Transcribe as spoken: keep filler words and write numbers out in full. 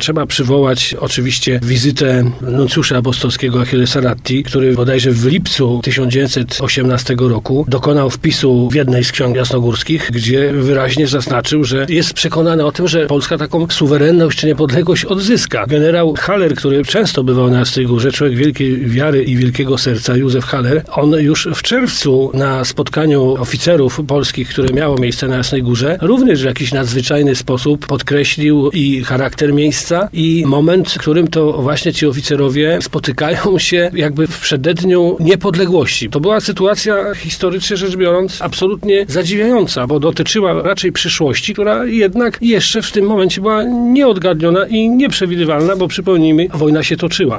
trzeba przywołać oczywiście wizytę nuncjusza apostolskiego Achillesa Ratti, który bodajże w lipcu tysiąc dziewięćset osiemnastego roku dokonał wpisu w jednej z ksiąg jasnogórskich, gdzie wyraźnie zaznaczył, że jest przekonany o tym, że Polska taką suwerenność czy niepodległość odzyska. Generał Haller, który często bywał na Jasnej Górze, człowiek wielkiej wiary i wielkiego serca, Józef Haller, on już w czerwcu na spotkaniu oficerów polskich, które miało miejsce na Jasnej Górze, również w jakiś nadzwyczajny sposób podkreślił i charakter miejsca, i moment, w którym to właśnie ci oficerowie spotykają się jakby w przededniu niepodległości. To była sytuacja historycznie rzecz biorąc absolutnie zadziwiająca, bo dotyczyła raczej przyszłości, która jednak jeszcze w tym momencie była nieodgadniona i nieprzewidywalna, bo przypomnijmy, wojna się toczyła.